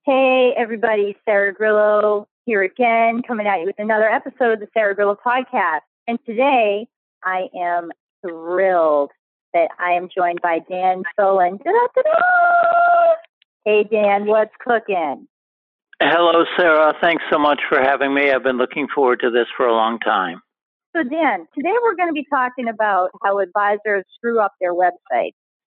Hey, everybody, Sarah Grillo here again, coming at you with another episode of the Sarah Grillo Podcast. And today, I am thrilled that I am joined by Dan Solon. Da-da-da-da! Hey, Dan, what's cooking? Hello, Sarah. Thanks so much for having me. I've been looking forward to this for a long time. So, Dan, today we're going to be talking about how advisors screw up their website.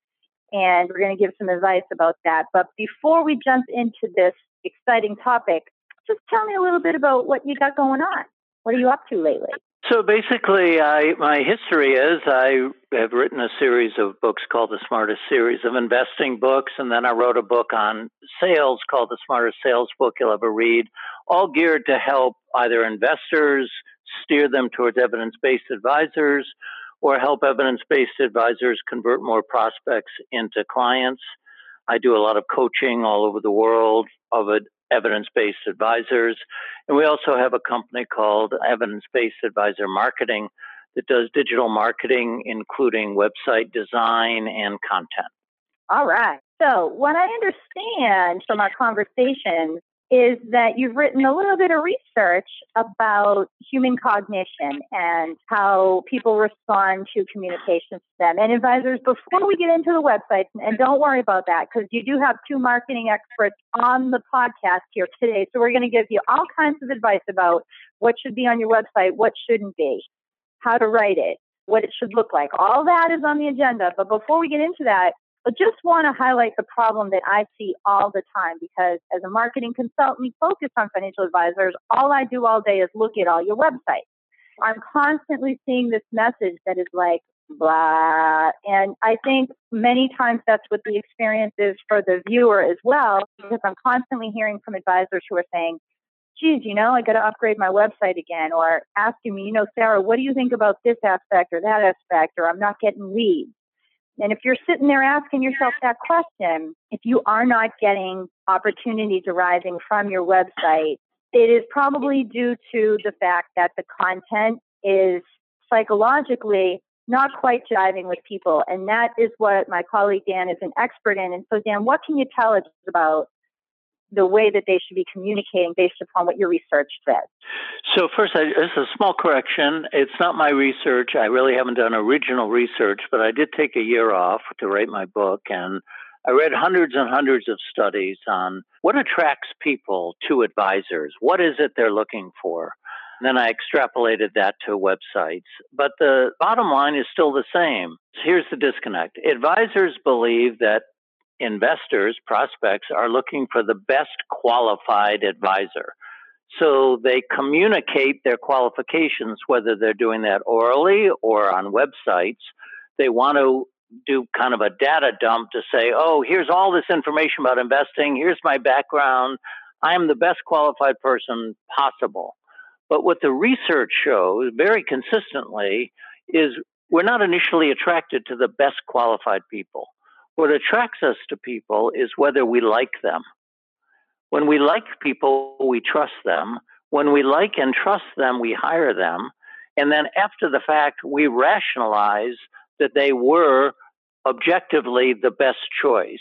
And we're going to give some advice about that. But before we jump into this exciting topic, just tell me a little bit about what you got going on. What are you up to lately? So basically, my history is I have written a series of books called The Smartest Series of Investing Books, and then I wrote a book on sales called The Smartest Sales Book You'll Ever Read, all geared to help either investors steer them towards evidence-based advisors or help evidence-based advisors convert more prospects into clients. I do a lot of coaching all over the world of evidence-based advisors. And we also have a company called Evidence-Based Advisor Marketing that does digital marketing, including website design and content. All right. So what I understand from our conversation is that you've written a little bit of research about human cognition and how people respond to communications to them. And advisors, before we get into the website, and don't worry about that, because you do have two marketing experts on the podcast here today. So we're going to give you all kinds of advice about what should be on your website, what shouldn't be, how to write it, what it should look like. All that is on the agenda. But before we get into that, I just want to highlight the problem that I see all the time, because as a marketing consultant focused on financial advisors, all I do all day is look at all your websites. I'm constantly seeing this message that is like, blah. And I think many times that's what the experience is for the viewer as well, because I'm constantly hearing from advisors who are saying, geez, I got to upgrade my website again, or asking me, Sarah, what do you think about this aspect or that aspect, or I'm not getting leads. And if you're sitting there asking yourself that question, if you are not getting opportunities arising from your website, it is probably due to the fact that the content is psychologically not quite jiving with people. And that is what my colleague Dan is an expert in. And so, Dan, what can you tell us about the way that they should be communicating based upon what your research says? So first, this is a small correction. It's not my research. I really haven't done original research, but I did take a year off to write my book, and I read hundreds and hundreds of studies on what attracts people to advisors. What is it they're looking for? And then I extrapolated that to websites. But the bottom line is still the same. Here's the disconnect. Advisors believe that investors, prospects, are looking for the best qualified advisor. So they communicate their qualifications, whether they're doing that orally or on websites. They want to do kind of a data dump to say, oh, here's all this information about investing. Here's my background. I am the best qualified person possible. But what the research shows very consistently is we're not initially attracted to the best qualified people. What attracts us to people is whether we like them. When we like people, we trust them. When we like and trust them, we hire them. And then after the fact, we rationalize that they were objectively the best choice.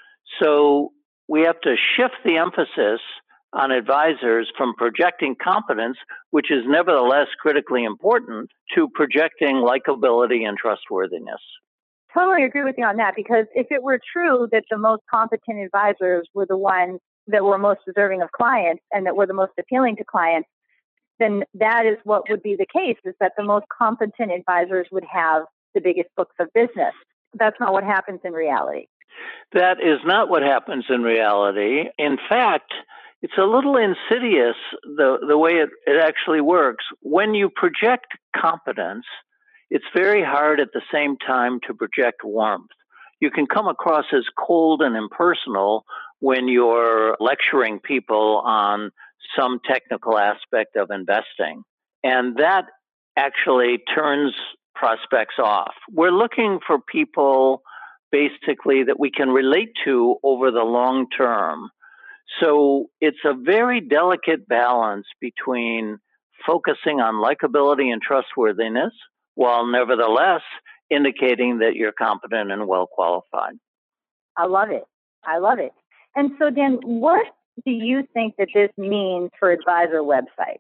So we have to shift the emphasis on advisors from projecting competence, which is nevertheless critically important, to projecting likability and trustworthiness. Totally agree with you on that, because if it were true that the most competent advisors were the ones that were most deserving of clients and that were the most appealing to clients, then that is what would be the case, is that the most competent advisors would have the biggest books of business. That's not what happens in reality. That is not what happens in reality. In fact, it's a little insidious, the way it actually works. When you project competence, it's very hard at the same time to project warmth. You can come across as cold and impersonal when you're lecturing people on some technical aspect of investing. And that actually turns prospects off. We're looking for people basically that we can relate to over the long term. So it's a very delicate balance between focusing on likability and trustworthiness, while nevertheless indicating that you're competent and well qualified. I love it. I love it. And so, Dan, what do you think that this means for advisor websites?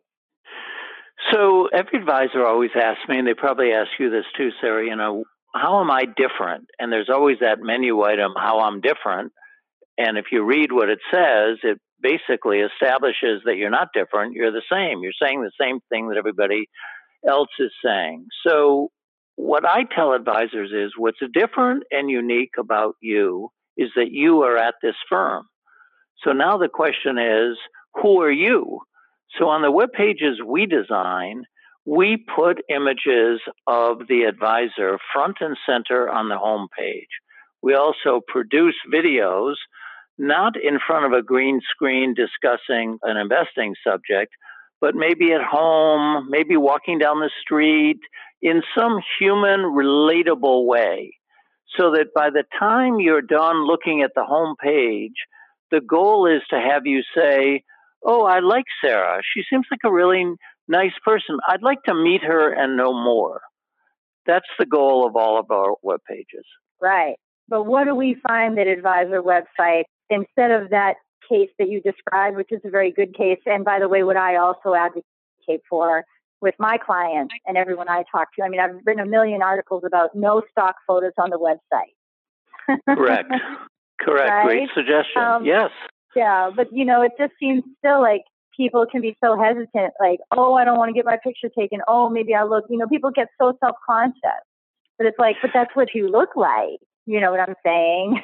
So every advisor always asks me, and they probably ask you this too, Sarah, how am I different? And there's always that menu item, how I'm different. And if you read what it says, it basically establishes that you're not different. You're the same. You're saying the same thing that everybody else is saying. So what I tell advisors is what's different and unique about you is that you are at this firm. So now the question is, who are you? So on the web pages we design, we put images of the advisor front and center on the home page. We also produce videos, not in front of a green screen discussing an investing subject, but maybe at home, maybe walking down the street in some human, relatable way. So that by the time you're done looking at the home page, the goal is to have you say, oh, I like Sarah. She seems like a really nice person. I'd like to meet her and know more. That's the goal of all of our web pages. Right. But what do we find that advisor websites, instead of that case that you described, which is a very good case, and by the way, what I also advocate for with my clients and everyone I talk to, I mean, I've written a million articles about no stock photos on the website. Correct. Right? Great suggestion. Yes. Yeah, but it just seems still like people can be so hesitant, like, oh, I don't want to get my picture taken. Oh, maybe I look, people get so self-conscious. But it's like, but that's what you look like. You know what I'm saying?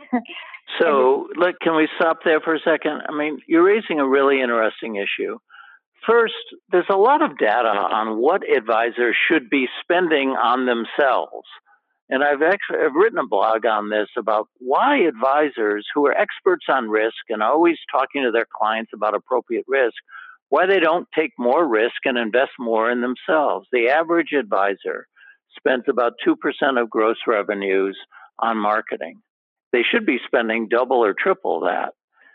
So, look, can we stop there for a second? I mean, you're raising a really interesting issue. First, there's a lot of data on what advisors should be spending on themselves. And I've written a blog on this about why advisors who are experts on risk and always talking to their clients about appropriate risk, why they don't take more risk and invest more in themselves. The average advisor spends about 2% of gross revenues on marketing. They should be spending double or triple that.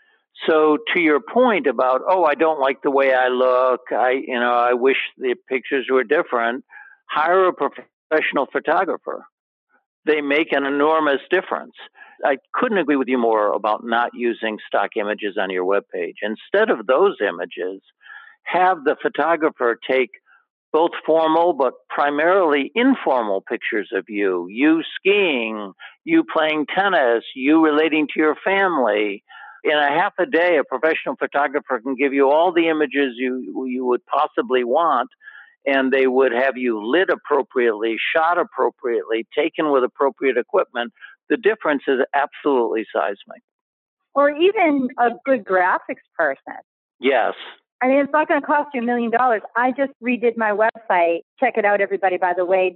So to your point about, oh, I don't like the way I look, I wish the pictures were different, hire a professional photographer. They make an enormous difference. I couldn't agree with you more about not using stock images on your webpage. Instead of those images, have the photographer take both formal but primarily informal pictures of you skiing, you playing tennis, you relating to your family. In a half a day, a professional photographer can give you all the images you would possibly want, and they would have you lit appropriately, shot appropriately, taken with appropriate equipment. The difference is absolutely seismic. Or even a good graphics person. Yes. I mean, it's not going to cost you $1 million. I just redid my website. Check it out, everybody, by the way,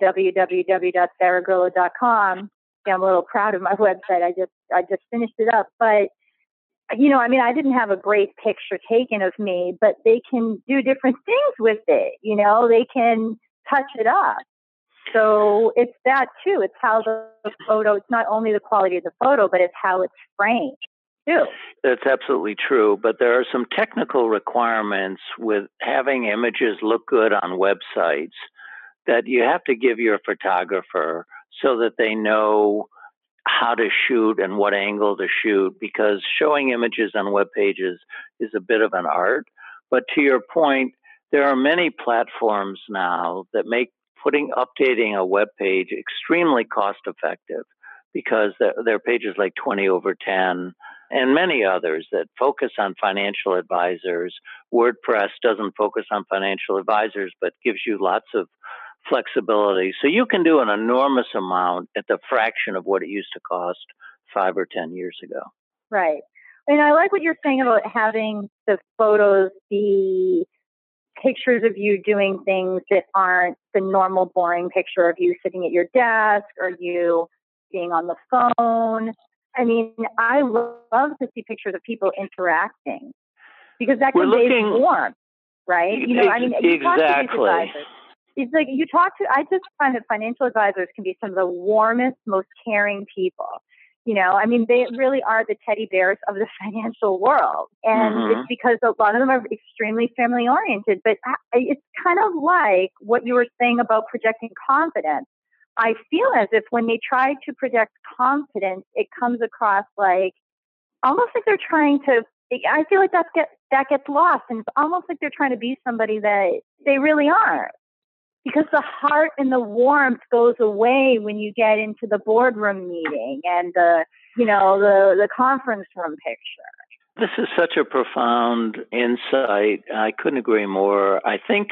www.sarahgrillo.com. I'm a little proud of my website. I just finished it up. But, I didn't have a great picture taken of me, but they can do different things with it. They can touch it up. So it's that too. It's how the photo, it's not only the quality of the photo, but it's how it's framed too. That's absolutely true. But there are some technical requirements with having images look good on websites that you have to give your photographer so that they know how to shoot and what angle to shoot, because showing images on web pages is a bit of an art. But to your point, there are many platforms now that make updating a web page extremely cost effective, because there are pages like 20 over 10 and many others that focus on financial advisors. WordPress doesn't focus on financial advisors, but gives you lots of flexibility. So you can do an enormous amount at the fraction of what it used to cost 5 or 10 years ago. Right. And I like what you're saying about having the photos be pictures of you doing things that aren't the normal boring picture of you sitting at your desk or you being on the phone. I mean, I love to see pictures of people interacting because that conveys warmth, right? Exactly. It's like I just find that financial advisors can be some of the warmest, most caring people. They really are the teddy bears of the financial world. And it's because a lot of them are extremely family oriented. But it's kind of like what you were saying about projecting confidence. I feel as if when they try to project confidence, it comes across like almost like they're trying to I feel like that gets lost, and it's almost like they're trying to be somebody that they really aren't. Because the heart and the warmth goes away when you get into the boardroom meeting and the conference room picture. This is such a profound insight. I couldn't agree more. I think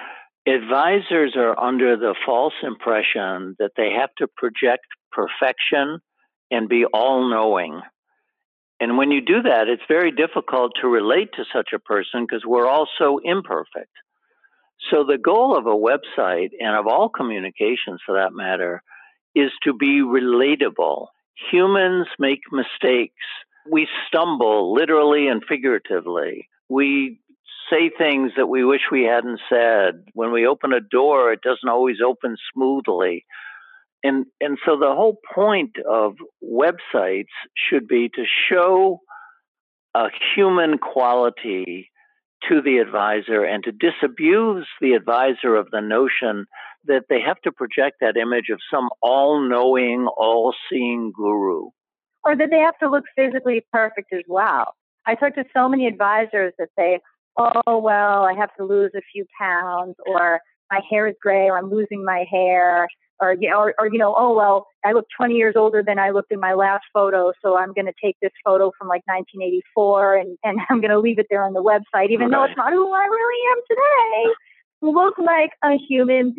advisors are under the false impression that they have to project perfection and be all-knowing. And when you do that, it's very difficult to relate to such a person because we're all so imperfect. So the goal of a website, and of all communications for that matter, is to be relatable. Humans make mistakes. We stumble literally and figuratively. We say things that we wish we hadn't said. When we open a door, it doesn't always open smoothly. And so the whole point of websites should be to show a human quality to the advisor and to disabuse the advisor of the notion that they have to project that image of some all-knowing, all-seeing guru. Or that they have to look physically perfect as well. I talk to so many advisors that say, oh, well, I have to lose a few pounds, or my hair is gray, or I'm losing my hair, or oh, well, I look 20 years older than I looked in my last photo, so I'm going to take this photo from like 1984 and I'm going to leave it there on the website, even though it's not who I really am today. Look like a human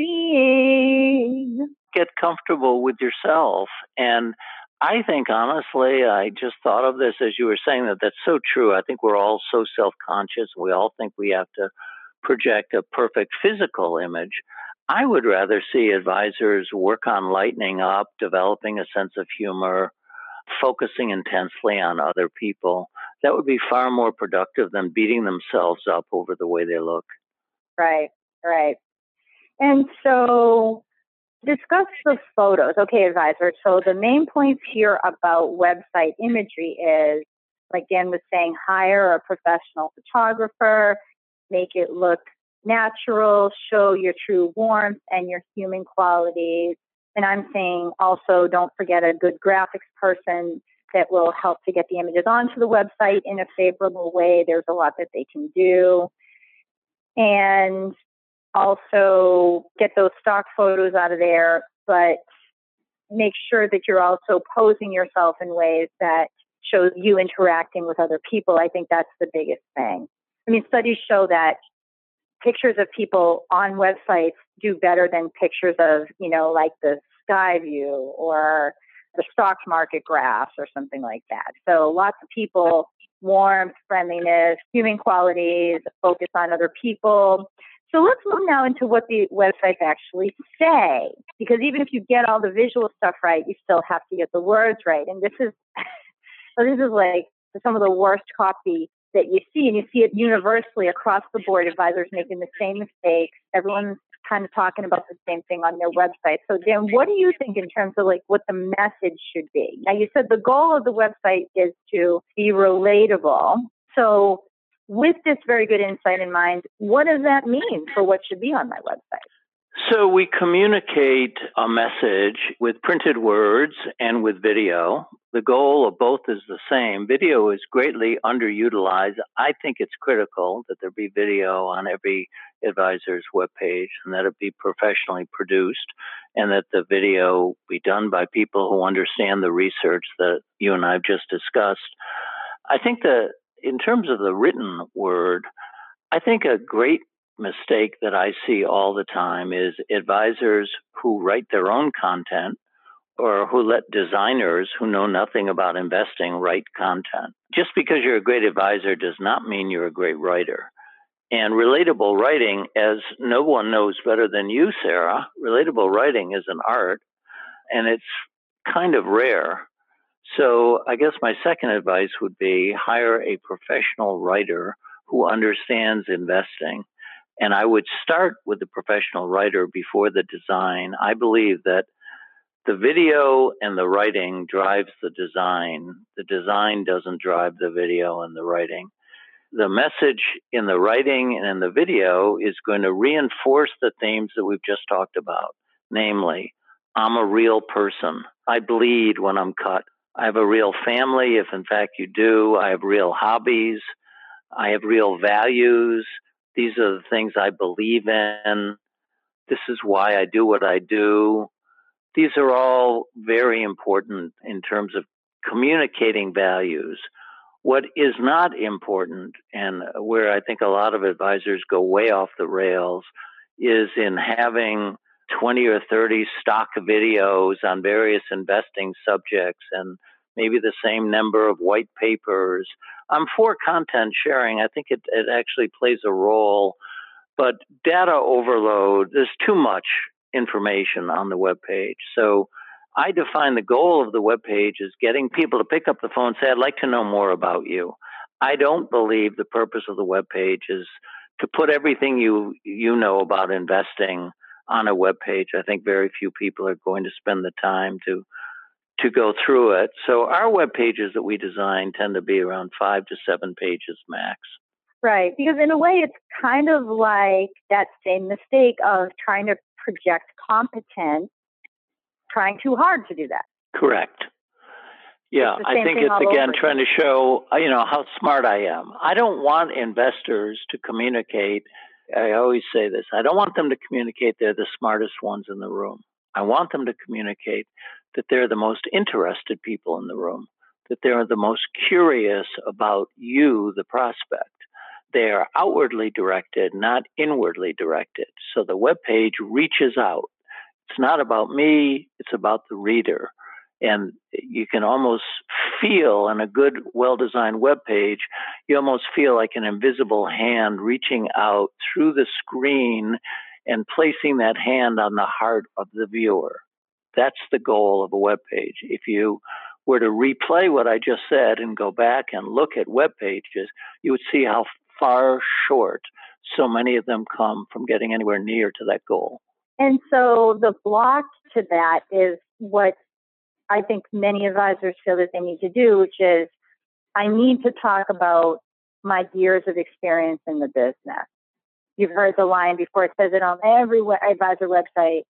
being. Get comfortable with yourself. And I think, honestly, I just thought of this as you were saying that's so true. I think we're all so self-conscious. We all think we have to project a perfect physical image. I would rather see advisors work on lightening up, developing a sense of humor, focusing intensely on other people. That would be far more productive than beating themselves up over the way they look. Right. And so discuss the photos. Okay, advisor. So the main points here about website imagery is, like Dan was saying, hire a professional photographer, make it look natural, show your true warmth and your human qualities. And I'm saying also don't forget a good graphics person that will help to get the images onto the website in a favorable way. There's a lot that they can do. And also get those stock photos out of there, but make sure that you're also posing yourself in ways that shows you interacting with other people. I think that's the biggest thing. I mean, studies show that pictures of people on websites do better than pictures of, like the sky view or the stock market graphs or something like that. So lots of people, warmth, friendliness, human qualities, focus on other people. So let's move now into what the websites actually say, because even if you get all the visual stuff right, you still have to get the words right. And this is like some of the worst copy that you see, and you see it universally across the board, advisors making the same mistakes. Everyone's kind of talking about the same thing on their website. So Dan, what do you think in terms of like what the message should be? Now you said the goal of the website is to be relatable. So with this very good insight in mind, what does that mean for what should be on my website? So we communicate a message with printed words and with video. The goal of both is the same. Video is greatly underutilized. I think it's critical that there be video on every advisor's webpage and that it be professionally produced and that the video be done by people who understand the research that you and I have just discussed. I think that in terms of the written word, I think a great mistake that I see all the time is advisors who write their own content or who let designers who know nothing about investing write content. Just because you're a great advisor does not mean you're a great writer. And relatable writing, as no one knows better than you, Sarah, relatable writing is an art, and it's kind of rare. So I guess my second advice would be hire a professional writer who understands investing. And I would start with the professional writer before the design. I believe that the video and the writing drives the design. The design doesn't drive the video and the writing. The message in the writing and in the video is going to reinforce the themes that we've just talked about. Namely, I'm a real person. I bleed when I'm cut. I have a real family, if in fact you do. I have real hobbies. I have real values. These are the things I believe in. This is why I do what I do. These are all very important in terms of communicating values. What is not important, and where I think a lot of advisors go way off the rails, is in having 20 or 30 stock videos on various investing subjects and maybe the same number of white papers. I'm for content sharing. I think it actually plays a role, but data overload, there's too much information on the web page. So I define the goal of the web page as getting people to pick up the phone and say, I'd like to know more about you. I don't believe the purpose of the web page is to put everything you know about investing on a web page. I think very few people are going to spend the time to go through it. So our web pages that we design tend to be around 5 to 7 pages max. Right. Because in a way, it's kind of like that same mistake of trying to project competence, trying too hard to do that. Correct. Yeah, I think it's, again, trying to show, how smart I am. I don't want investors to communicate. I always say this. I don't want them to communicate they're the smartest ones in the room. I want them to communicate that they're the most interested people in the room, that they're the most curious about you, the prospect. They are outwardly directed, not inwardly directed. So the web page reaches out. It's not about me, it's about the reader. And you can almost feel in a good, well-designed web page, you almost feel like an invisible hand reaching out through the screen and placing that hand on the heart of the viewer. That's the goal of a web page. If you were to replay what I just said and go back and look at web pages, you would see how far short so many of them come from getting anywhere near to that goal. And so the block to that is what I think many advisors feel that they need to do, which is I need to talk about my years of experience in the business. You've heard the line before. It says it on every advisor website,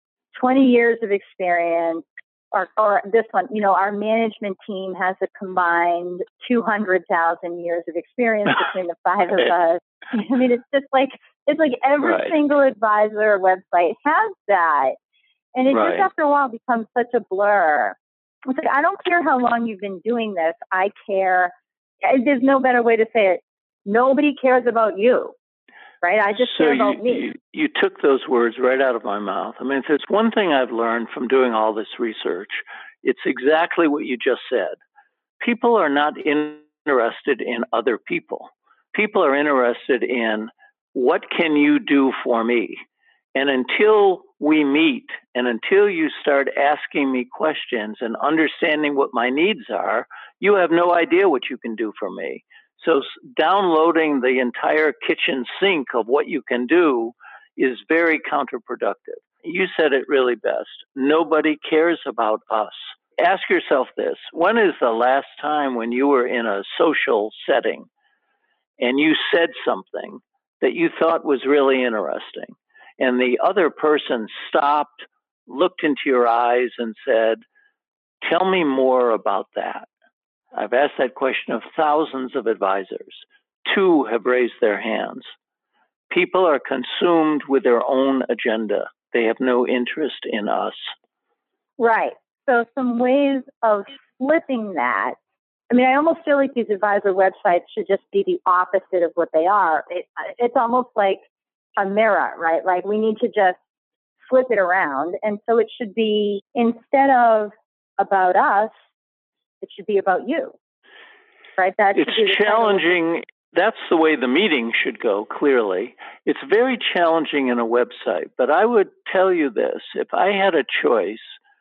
20 years of experience, or this one, our management team has a combined 200,000 years of experience between the 5 of us. I mean, it's like every single advisor website has that. And it just after a while becomes such a blur. It's like, I don't care how long you've been doing this. I care. There's no better way to say it. Nobody cares about you, right? I just care about me. You took those words right out of my mouth. I mean, if there's one thing I've learned from doing all this research, it's exactly what you just said. People are not interested in other people. People are interested in what can you do for me? And until we meet and until you start asking me questions and understanding what my needs are, you have no idea what you can do for me. So downloading the entire kitchen sink of what you can do is very counterproductive. You said it really best. Nobody cares about us. Ask yourself this. When is the last time when you were in a social setting and you said something that you thought was really interesting, and the other person stopped, looked into your eyes and said, tell me more about that? I've asked that question of thousands of advisors. 2 have raised their hands. People are consumed with their own agenda. They have no interest in us. Right. So some ways of flipping that. I mean, I almost feel like these advisor websites should just be the opposite of what they are. It's almost like a mirror, right? Like we need to just flip it around. And so it should be, instead of about us, it should be about you, right? It's challenging. That's the way the meeting should go, clearly. It's very challenging in a website, but I would tell you this. If I had a choice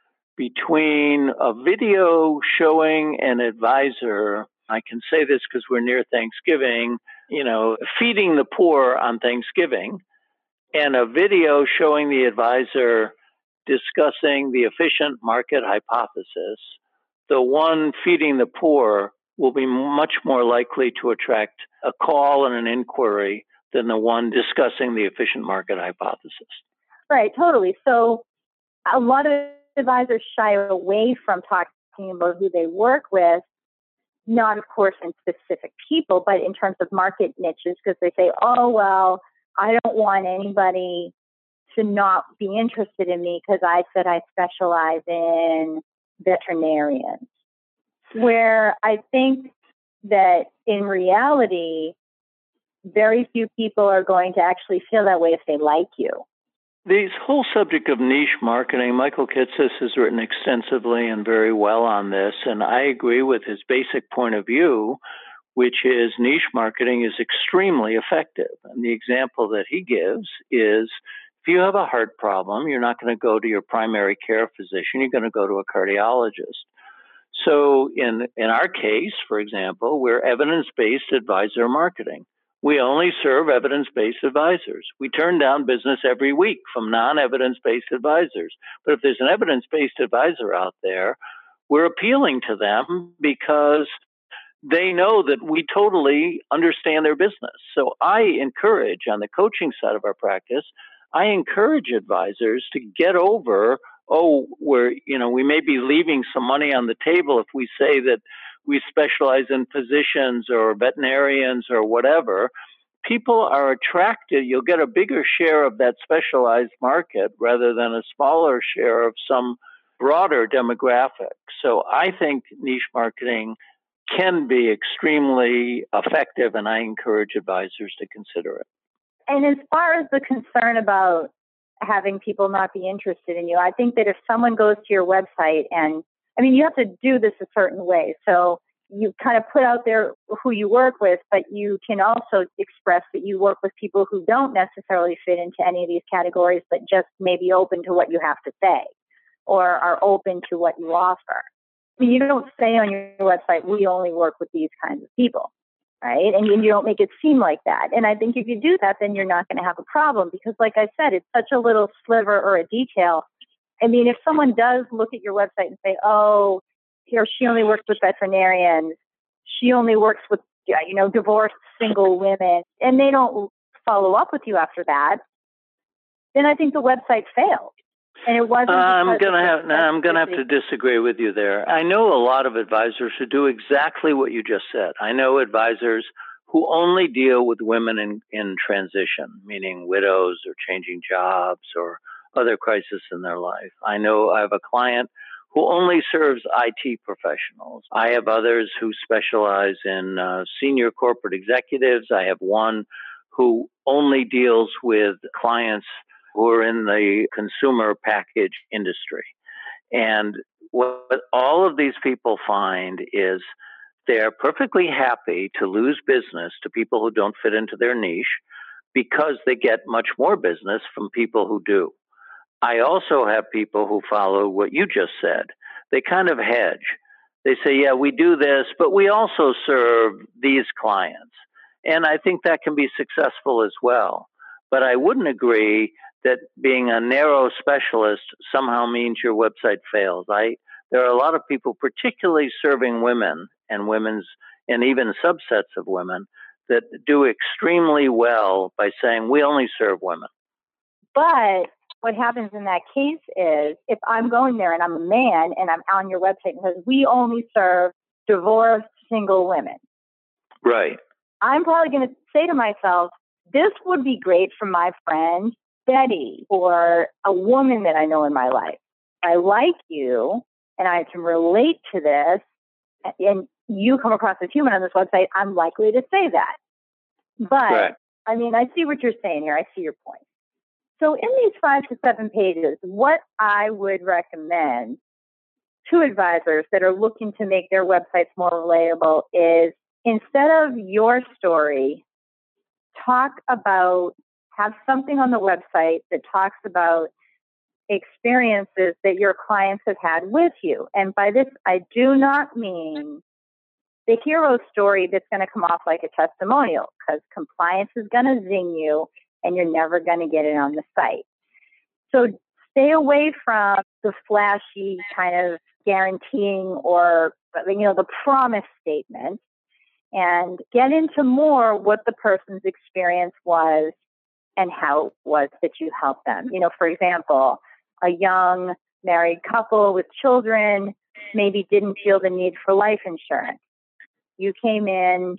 between a video showing an advisor, I can say this because we're near Thanksgiving, feeding the poor on Thanksgiving, and a video showing the advisor discussing the efficient market hypothesis, the one feeding the poor will be much more likely to attract a call and an inquiry than the one discussing the efficient market hypothesis. Right, totally. So a lot of advisors shy away from talking talking about who they work with, not, of course, in specific people, but in terms of market niches, because they say, oh, well, I don't want anybody to not be interested in me because I said I specialize in veterinarians. Where I think that in reality, very few people are going to actually feel that way if they like you. This whole subject of niche marketing, Michael Kitces has written extensively and very well on this, and I agree with his basic point of view, which is niche marketing is extremely effective. And the example that he gives is if you have a heart problem, you're not going to go to your primary care physician, you're going to go to a cardiologist. So in our case, for example, we're evidence-based advisor marketing. We only serve evidence-based advisors. We turn down business every week from non-evidence-based advisors. But if there's an evidence-based advisor out there, we're appealing to them because they know that we totally understand their business. So I encourage, on the coaching side of our practice, I encourage advisors to get over, we may be leaving some money on the table if we say that we specialize in physicians or veterinarians or whatever. People are attracted. You'll get a bigger share of that specialized market rather than a smaller share of some broader demographic. So I think niche marketing can be extremely effective, and I encourage advisors to consider it. And as far as the concern about having people not be interested in you, I think that if someone goes to your website and, you have to do this a certain way. So you kind of put out there who you work with, but you can also express that you work with people who don't necessarily fit into any of these categories, but just may be open to what you have to say or are open to what you offer. You don't say on your website, we only work with these kinds of people, right? And you don't make it seem like that. And I think if you do that, then you're not going to have a problem because, like I said, it's such a little sliver or a detail. If someone does look at your website and say, oh, here, she only works with veterinarians, she only works with, divorced single women, and they don't follow up with you after that, then I think the website failed. And it wasn't. I'm gonna have to disagree with you there. I know a lot of advisors who do exactly what you just said. I know advisors who only deal with women in transition, meaning widows or changing jobs or other crises in their life. I have a client who only serves IT professionals. I have others who specialize in senior corporate executives. I have one who only deals with clients who are in the consumer package industry. And what all of these people find is they're perfectly happy to lose business to people who don't fit into their niche because they get much more business from people who do. I also have people who follow what you just said. They kind of hedge. They say, yeah, we do this, but we also serve these clients. And I think that can be successful as well. But I wouldn't agree that being a narrow specialist somehow means your website fails. There are a lot of people, particularly serving women and even subsets of women, that do extremely well by saying, we only serve women. But what happens in that case is if I'm going there and I'm a man and I'm on your website and says, we only serve divorced single women. Right. I'm probably going to say to myself, this would be great for my friend Betty or a woman that I know in my life. I like you and I can relate to this and you come across as human on this website, I'm likely to say that. But right. I see what you're saying here. I see your point. So in these 5 to 7 pages, what I would recommend to advisors that are looking to make their websites more relatable is instead of your story, have something on the website that talks about experiences that your clients have had with you. And by this, I do not mean the hero story that's going to come off like a testimonial, because compliance is going to zing you and you're never going to get it on the site. So stay away from the flashy kind of guaranteeing or, the promise statement, and get into more what the person's experience was and how it was that you helped them. For example, a young married couple with children maybe didn't feel the need for life insurance. You came in,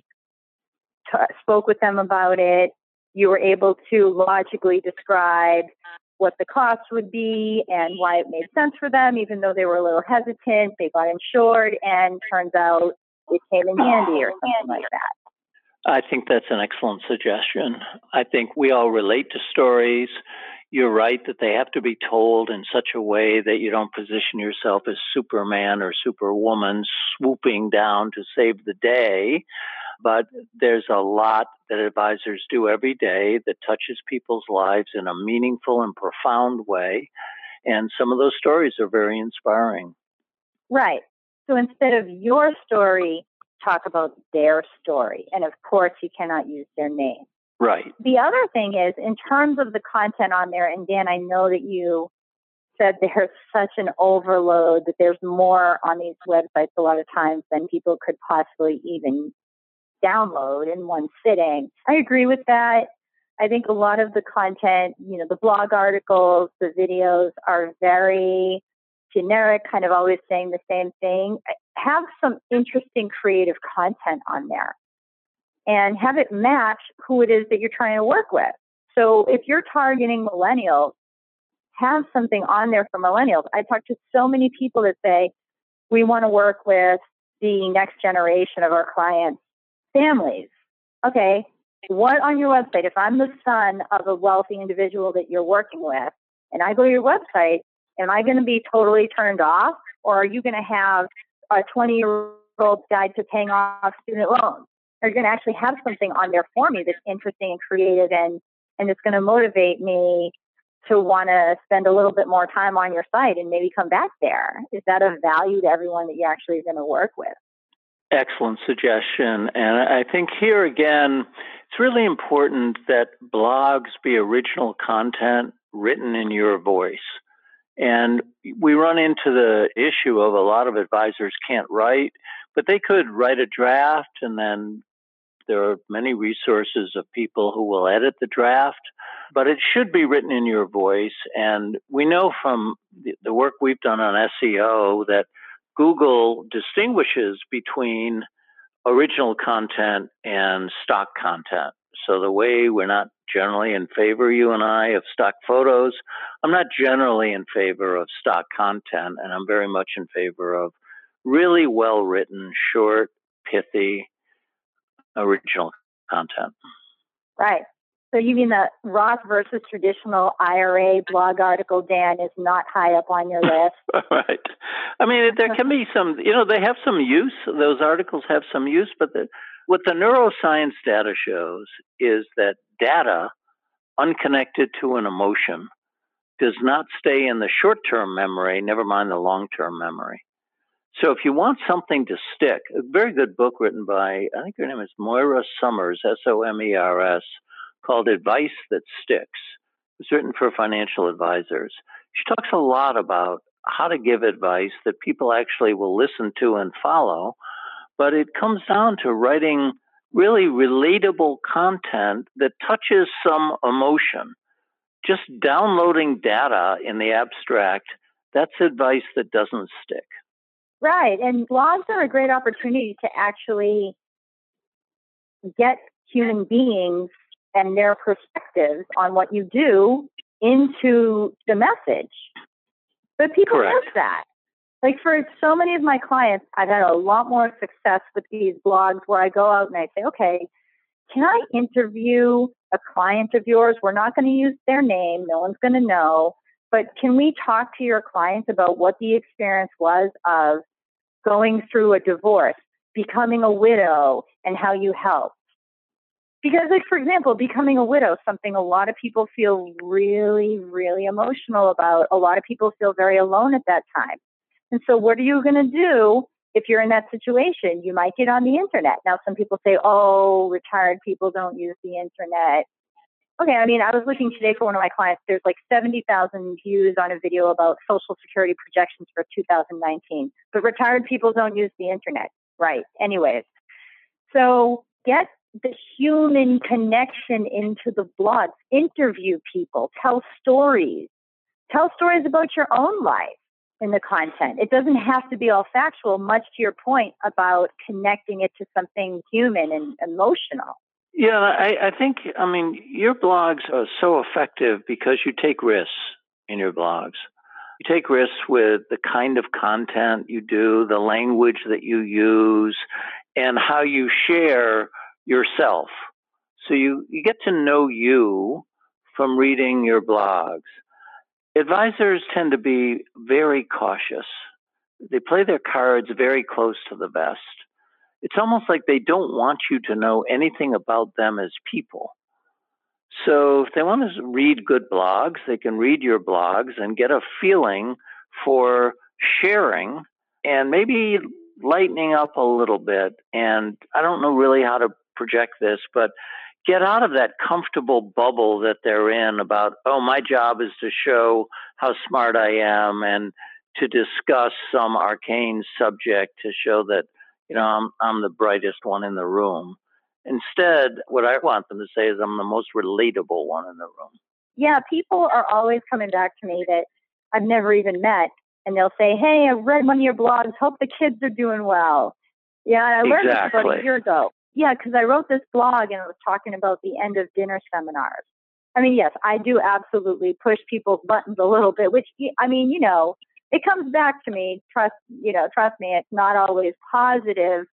spoke with them about it. You were able to logically describe what the cost would be and why it made sense for them, even though they were a little hesitant. They got insured, and turns out it came in handy or something like that. I think that's an excellent suggestion. I think we all relate to stories. You're right that they have to be told in such a way that you don't position yourself as Superman or Superwoman swooping down to save the day. But there's a lot that advisors do every day that touches people's lives in a meaningful and profound way. And some of those stories are very inspiring. Right. So instead of your story, talk about their story. And of course, you cannot use their name. Right. The other thing is, in terms of the content on there, and Dan, I know that you said there's such an overload, that there's more on these websites a lot of times than people could possibly even download in one sitting. I agree with that. I think a lot of the content, the blog articles, the videos are very generic, kind of always saying the same thing. Have some interesting creative content on there and have it match who it is that you're trying to work with. So if you're targeting millennials, have something on there for millennials. I talk to so many people that say, we want to work with the next generation of our clients' families. Okay, what on your website, if I'm the son of a wealthy individual that you're working with, and I go to your website, am I going to be totally turned off? Or are you going to have a 20-year-old guide to paying off student loans? Are you going to actually have something on there for me that's interesting and creative and it's going to motivate me to want to spend a little bit more time on your site and maybe come back there? Is that of value to everyone that you're actually going to work with? Excellent suggestion. And I think here again, it's really important that blogs be original content written in your voice. And we run into the issue of a lot of advisors can't write, but they could write a draft, and then there are many resources of people who will edit the draft, but it should be written in your voice. And we know from the work we've done on SEO that Google distinguishes between original content and stock content. So the way we're not generally in favor, you and I, of stock photos, I'm not generally in favor of stock content, and I'm very much in favor of really well-written, short, pithy, original content. Right. So you mean the Roth versus traditional IRA blog article, Dan, is not high up on your list? Right. I mean, there can be some, they have some use. Those articles have some use, but what the neuroscience data shows is that data unconnected to an emotion does not stay in the short-term memory, never mind the long-term memory. So if you want something to stick, a very good book written by, I think her name is Moira Somers, Somers, called Advice That Sticks. It's written for financial advisors. She talks a lot about how to give advice that people actually will listen to and follow, but it comes down to writing really relatable content that touches some emotion. Just downloading data in the abstract, that's advice that doesn't stick. Right. And blogs are a great opportunity to actually get human beings and their perspectives on what you do into the message. But people miss that. Like for so many of my clients, I've had a lot more success with these blogs where I go out and I say, okay, can I interview a client of yours? We're not going to use their name. No one's going to know. But can we talk to your clients about what the experience was of going through a divorce, becoming a widow, and how you helped? Because, like, for example, becoming a widow, something a lot of people feel really, really emotional about. A lot of people feel very alone at that time. And so what are you going to do if you're in that situation? You might get on the internet. Now, some people say, oh, retired people don't use the internet. Okay, I mean, I was looking today for one of my clients. There's like 70,000 views on a video about Social Security projections for 2019. But retired people don't use the internet. Right. Anyways, so get the human connection into the blogs. Interview people. Tell stories. Tell stories about your own life. in the content. It doesn't have to be all factual, much to your point about connecting it to something human and emotional. Yeah, I think, your blogs are so effective because you take risks in your blogs. You take risks with the kind of content you do, the language that you use, and how you share yourself. So you get to know you from reading your blogs. Advisors tend to be very cautious. They play their cards very close to the vest. It's almost like they don't want you to know anything about them as people. So if they want to read good blogs, they can read your blogs and get a feeling for sharing and maybe lightening up a little bit. And I don't know really how to project this, but get out of that comfortable bubble that they're in about, oh, my job is to show how smart I am and to discuss some arcane subject to show that, I'm the brightest one in the room. Instead, what I want them to say is I'm the most relatable one in the room. Yeah, people are always coming back to me that I've never even met, and they'll say, hey, I read one of your blogs, hope the kids are doing well. Yeah, I learned this about a year ago. Yeah, because I wrote this blog and it was talking about the end of dinner seminars. I mean, yes, I do absolutely push people's buttons a little bit, which, it comes back to me. Trust me, it's not always positive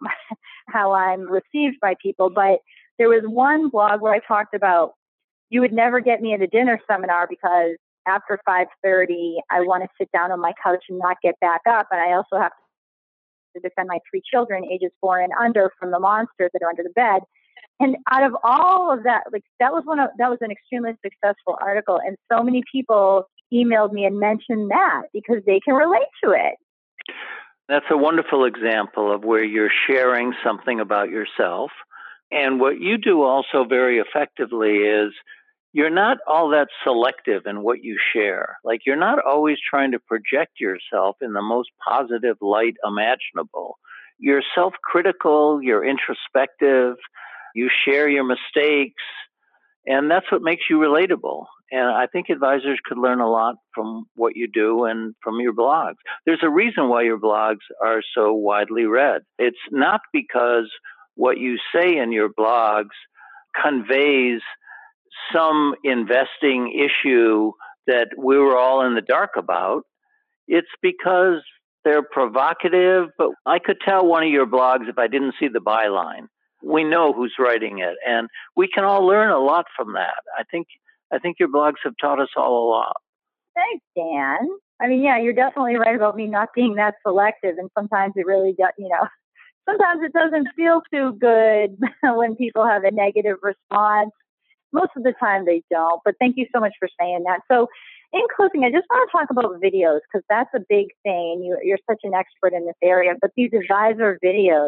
how I'm received by people. But there was one blog where I talked about you would never get me at a dinner seminar because after 5:30, I want to sit down on my couch and not get back up. And I also have to defend my 3 children, ages 4 and under, from the monsters that are under the bed. And out of all of that, that was an extremely successful article. And so many people emailed me and mentioned that because they can relate to it. That's a wonderful example of where you're sharing something about yourself. And what you do also very effectively is you're not all that selective in what you share. Like, you're not always trying to project yourself in the most positive light imaginable. You're self-critical, you're introspective, you share your mistakes, and that's what makes you relatable. And I think advisors could learn a lot from what you do and from your blogs. There's a reason why your blogs are so widely read. It's not because what you say in your blogs conveys some investing issue that we were all in the dark about. It's because they're provocative, but I could tell one of your blogs if I didn't see the byline. We know who's writing it, and we can all learn a lot from that. I think your blogs have taught us all a lot. Thanks, Dan. I mean, yeah, you're definitely right about me not being that selective, and sometimes it really does, sometimes it doesn't feel too good when people have a negative response. Most of the time they don't, but thank you so much for saying that. So in closing, I just want to talk about videos because that's a big thing. You're such an expert in this area, but these advisor videos,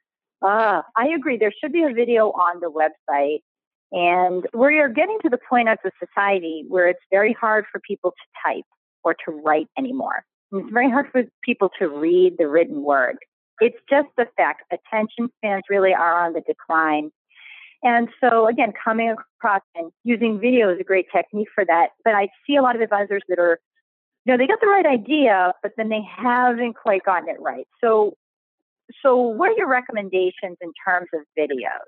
I agree. There should be a video on the website. And we're getting to the point as a society where it's very hard for people to type or to write anymore. And it's very hard for people to read the written word. It's just the fact. Attention spans really are on the decline. And so, again, coming across and using video is a great technique for that. But I see a lot of advisors that are, they got the right idea, but then they haven't quite gotten it right. So what are your recommendations in terms of videos?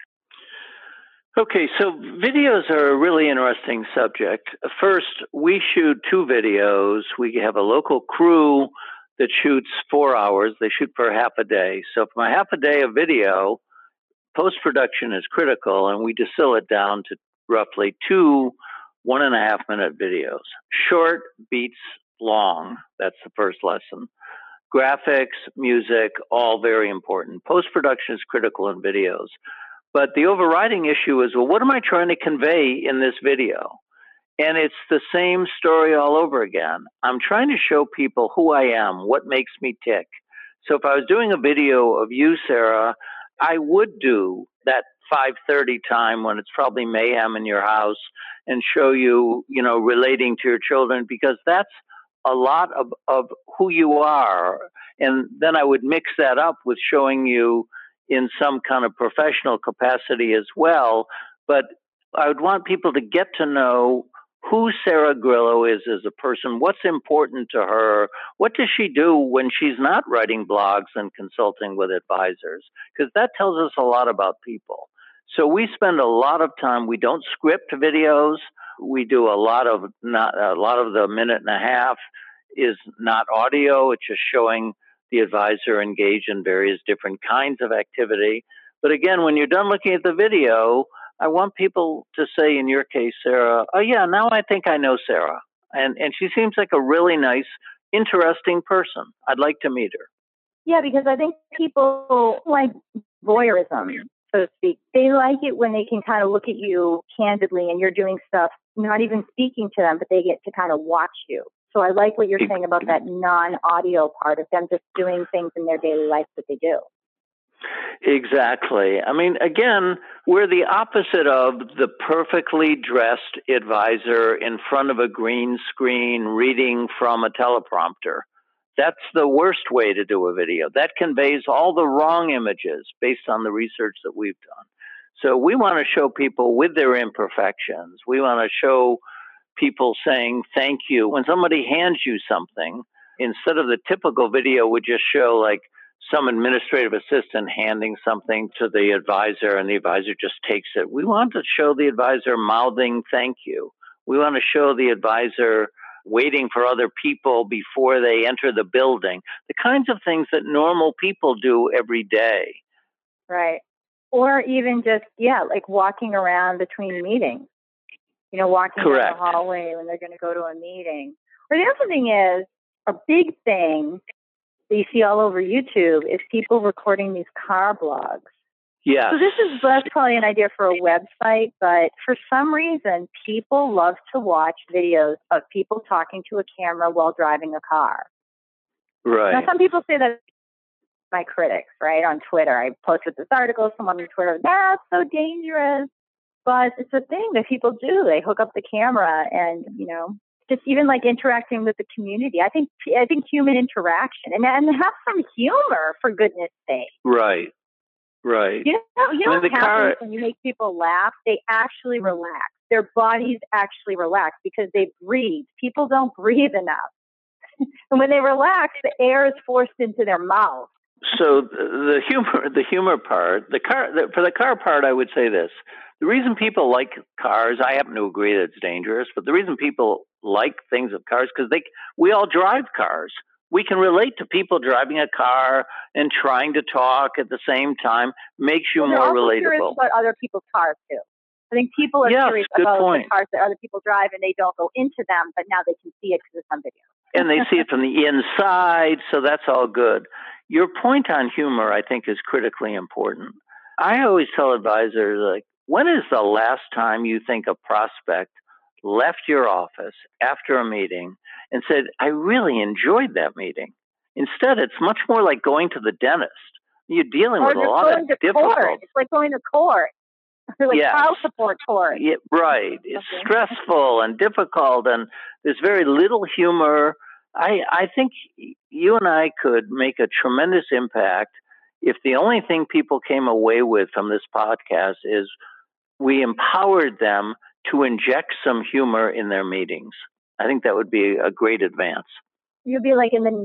Okay, so videos are a really interesting subject. First, we shoot 2 videos. We have a local crew that shoots 4 hours. They shoot for half a day. So from a half a day of video, post-production is critical, and we distill it down to roughly 2 1.5-minute videos. Short beats long. That's the first lesson. Graphics, music, all very important. Post-production is critical in videos. But the overriding issue is, well, what am I trying to convey in this video? And it's the same story all over again. I'm trying to show people who I am, what makes me tick. So if I was doing a video of you, Sarah, I would do that 5:30 time when it's probably mayhem in your house and show you, relating to your children, because that's a lot of who you are. And then I would mix that up with showing you in some kind of professional capacity as well. But I would want people to get to know who Sarah Grillo is as a person, what's important to her, what does she do when she's not writing blogs and consulting with advisors, because that tells us a lot about people. So we spend a lot of time, we don't script videos, we do a lot of the minute and a half is not audio, it's just showing the advisor engaged in various different kinds of activity. But again, when you're done looking at the video, I want people to say, in your case, Sarah, oh yeah, now I think I know Sarah. And she seems like a really nice, interesting person. I'd like to meet her. Yeah, because I think people like voyeurism, so to speak. They like it when they can kind of look at you candidly and you're doing stuff, not even speaking to them, but they get to kind of watch you. So I like what you're saying about that non-audio part of them just doing things in their daily life that they do. Exactly. I mean, again, we're the opposite of the perfectly dressed advisor in front of a green screen reading from a teleprompter. That's the worst way to do a video. That conveys all the wrong images based on the research that we've done. So we want to show people with their imperfections. We want to show people saying thank you. When somebody hands you something, instead of the typical video would just show like some administrative assistant handing something to the advisor and the advisor just takes it. We want to show the advisor mouthing thank you. We want to show the advisor waiting for other people before they enter the building. The kinds of things that normal people do every day. Right. Or even just, like walking around between meetings. You know, walking down the hallway when they're going to go to a meeting. Or the other thing is, a big thing that you see all over YouTube is people recording these car blogs. Yeah. So that's probably an idea for a website, but for some reason, people love to watch videos of people talking to a camera while driving a car. Right. Now, some people say that my critics, right, on Twitter. I posted this article, someone on Twitter, that's so dangerous. But it's a thing that people do. They hook up the camera and, just even like interacting with the community. I think human interaction and have some humor, for goodness sake. Right. You know what happens when you make people laugh? They actually relax. Their bodies actually relax because they breathe. People don't breathe enough. And when they relax, the air is forced into their mouth. So the humor part, for the car part, I would say this. The reason people like cars, I happen to agree that it's dangerous, but the reason people like things of cars, because we all drive cars. We can relate to people driving a car and trying to talk at the same time, makes you more relatable. Curious about other people's cars too. I think people are curious about the cars that other people drive and they don't go into them, but now they can see it because it's on video. And they see it from the inside, so that's all good. Your point on humor, I think, is critically important. I always tell advisors, like, when is the last time you think a prospect left your office after a meeting and said, I really enjoyed that meeting? Instead, it's much more like going to the dentist. You're dealing with a lot of difficulty. It's like going to court. Like child support court. Yeah, right. It's stressful and difficult, and there's very little humor. I think you and I could make a tremendous impact if the only thing people came away with from this podcast is we empowered them to inject some humor in their meetings. I think that would be a great advance. You'd be like in the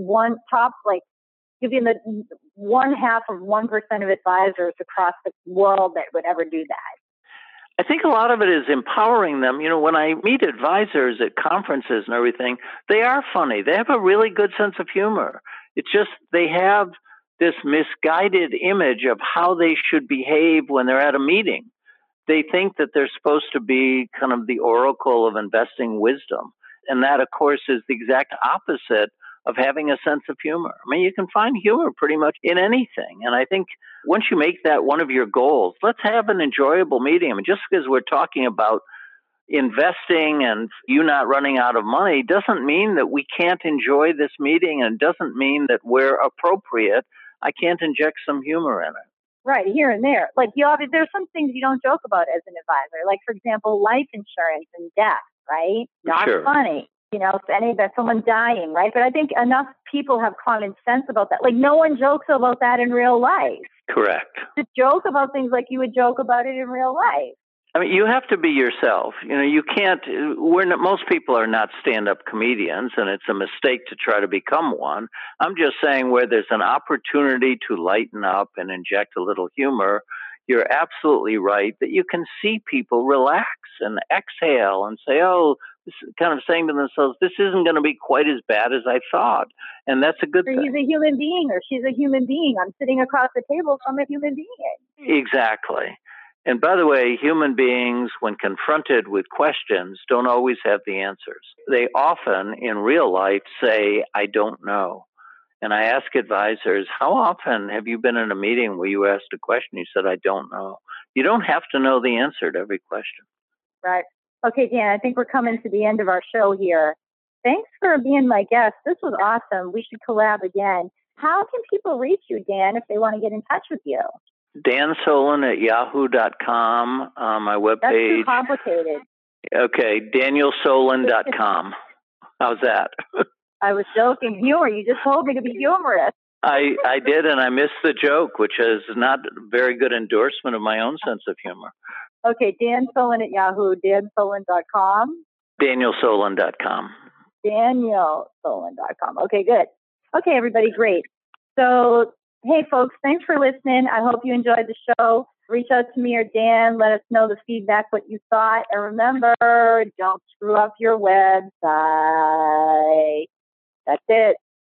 you'd be in the 1/2 of 1% of advisors across the world that would ever do that. I think a lot of it is empowering them. You know, when I meet advisors at conferences and everything, they are funny. They have a really good sense of humor. It's just they have this misguided image of how they should behave when they're at a meeting. They think that they're supposed to be kind of the oracle of investing wisdom. And that, of course, is the exact opposite of having a sense of humor. I mean, you can find humor pretty much in anything. And I think once you make that one of your goals, let's have an enjoyable meeting. I mean, just because we're talking about investing and you not running out of money doesn't mean that we can't enjoy this meeting, and doesn't mean that we're appropriate. I can't inject some humor in it. Right, here and there. Like, there's some things you don't joke about as an advisor. Like, for example, life insurance and death, right? Not funny. You know, if someone dying, right? But I think enough people have common sense about that. Like, no one jokes about that in real life. Correct. To joke about things like you would joke about it in real life. I mean, you have to be yourself. You can't, most people are not stand-up comedians, and it's a mistake to try to become one. I'm just saying where there's an opportunity to lighten up and inject a little humor, you're absolutely right that you can see people relax and exhale and say, oh, kind of saying to themselves, this isn't going to be quite as bad as I thought. And that's a good thing. He's a human being or she's a human being. I'm sitting across the table from a human being. Exactly. And by the way, human beings, when confronted with questions, don't always have the answers. They often, in real life, say, I don't know. And I ask advisors, how often have you been in a meeting where you asked a question, you said, I don't know? You don't have to know the answer to every question. Right. Okay, Dan, I think we're coming to the end of our show here. Thanks for being my guest. This was awesome. We should collab again. How can people reach you, Dan, if they want to get in touch with you? Dan Solon at yahoo.com, my webpage. That's too complicated. Okay, danielsolon.com. How's that? I was joking. Humor. You just told me to be humorous. I did, and I missed the joke, which is not a very good endorsement of my own sense of humor. Okay, Dan Solon at Yahoo, dansolon.com. danielsolon.com. danielsolon.com. Okay, good. Okay, everybody, great. So, hey, folks, thanks for listening. I hope you enjoyed the show. Reach out to me or Dan. Let us know the feedback, what you thought. And remember, don't screw up your website. That's it.